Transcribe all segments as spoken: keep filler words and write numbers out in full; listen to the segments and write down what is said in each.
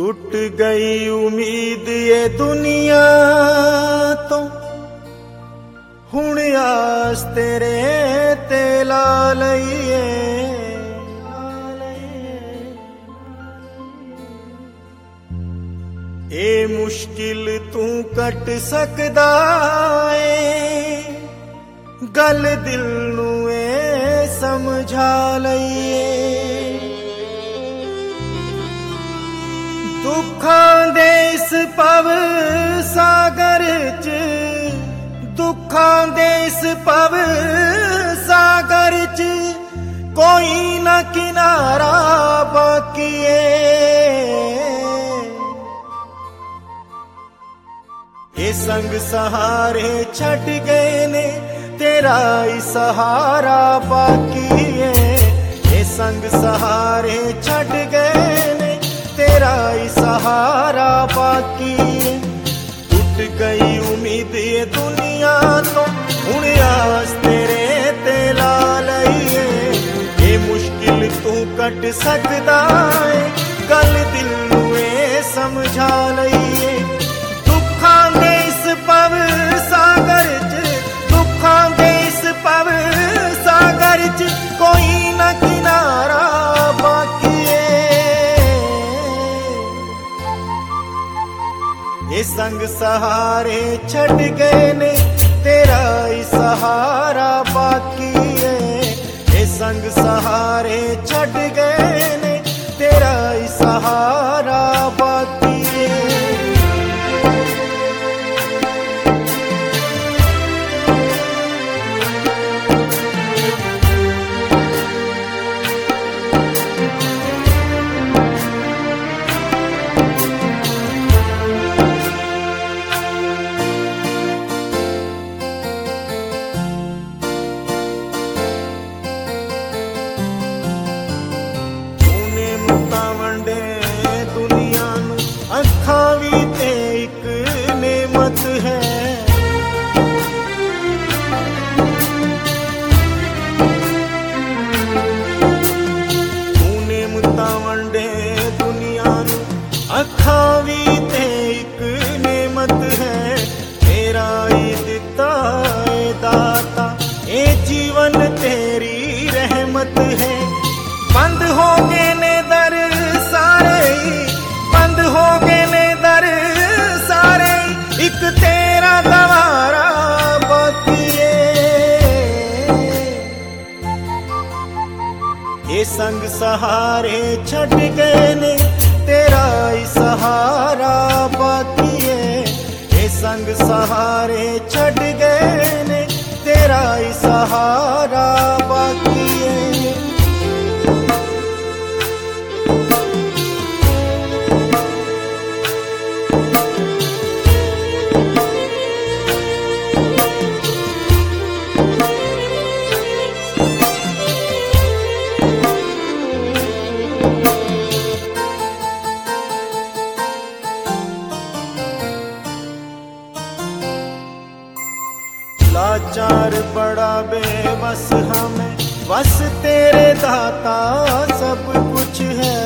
टूट गई उम्मीद ये दुनिया तो हुण आस तेरे ते ला लईए। ए मुश्किल तू कट सकदा ए गल दिल नू ए समझा लईए। दुखां दे इस पव सागर च दुखां दे इस पव सागर च कोई न किनारा बाकी है। ये संग सहारे छट गए ने तेरा ही सहारा बाकी है। ये संग सहारे छट गए ने तेरा ही सहारा बाकी है। टूट गई उम्मीद ये दुनिया तो हुण आस तेरे ते ला लईए। ये मुश्किल तू कट सकदा है गल दिल नू ए समझा लईए। दुखां दे इस पव सागर च दुखां दे इस पव सागर च कोई न किनारा बाकी ये संग सहारे छट गए ने तेरा ही सहारा बाकी है। ये संग सहारे छट गए ने तेरा ही सहारा बाकी है। अखां भी ते एक नेमत है। तू नेमतां वंडे दुनिया नू अखां भी ते एक नेमत है। तेरा ही दिता ए दाता ए जीवन तेरी रहमत है। बंद हो गए ने दर सारे बंद हो गए ने दर सारे एक तेरा गवारा बाकी है। ये संग सहारे छट गए ने तेरा ही सहारा बाकी है। ये संग सहारे छट गए ने तेरा ही सहारा बाकी है। लाचार बड़ा बेबस हमें बस तेरे दाता सब कुछ है।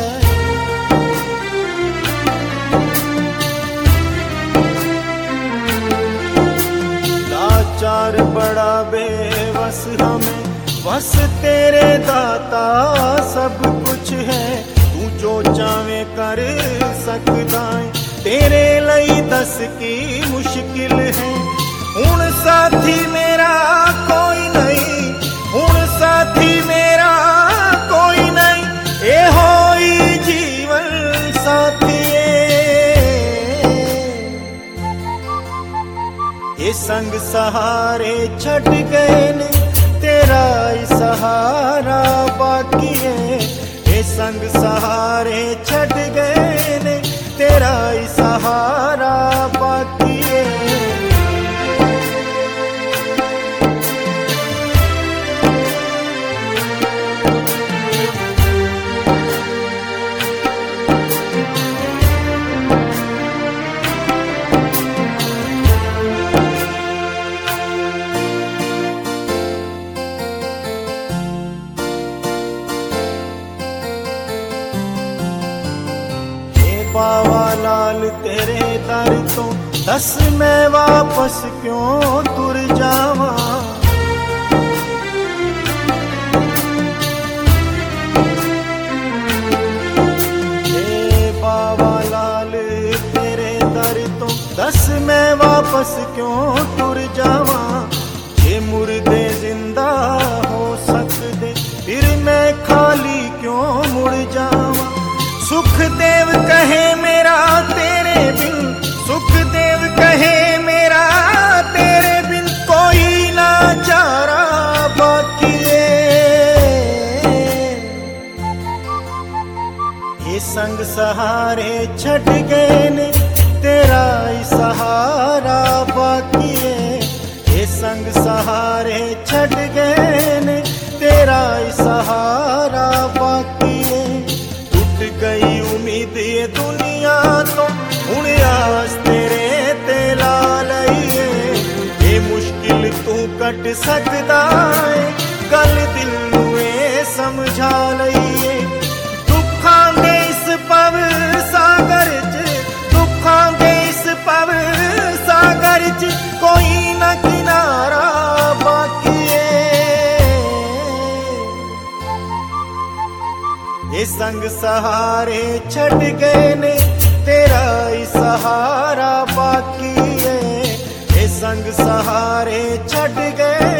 लाचार बड़ा बेबस हमें बस तेरे दाता सब कुछ है। तू जो चाहे कर सकदा है तेरे लई दस की मुश्किल है। हुण साथी मेरा कोई नहीं हुण साथी मेरा कोई नहीं ए होई जीवन साथी ये संग सहारे छट गए ने तेरा ही सहारा बाकी है। ये संग सहारे छट गए ने तेरा ही सहारा बाकी है। बाबा लाल तेरे दर तो दस मैं वापस क्यों तुर जावा। हे बाबा लाल तेरे दर तो दस मैं वापस क्यों तुर जावा। जे मुर्दे जिंदा हो सकदे फिर मैं खाली क्यों मुड़ जावा। सुखदेव कहे मेरा तेरे बिन, सुखदेव कहे मेरा तेरे बिन कोई ना चारा बाकी ये संग सहारे छट गए ने तेरा ही सहारा बाकी है। ये संग सहारे छट गए ने तेरा ही सहारा बाकी है। टूट गई उम्मीद ये दुनिया तो हुण आस तेरे ते ला लईए। ये मुश्किल तू कट सकदा है गल दिल नू ए समझा लईए। दुखां दे इस पव सागर च, दुखां दे इस पव सागर च कोई ना किनारा बाकी ये संग सहारे छट गए ने तेरा ही सहारा बाकी है। ये संग सहारे छट गए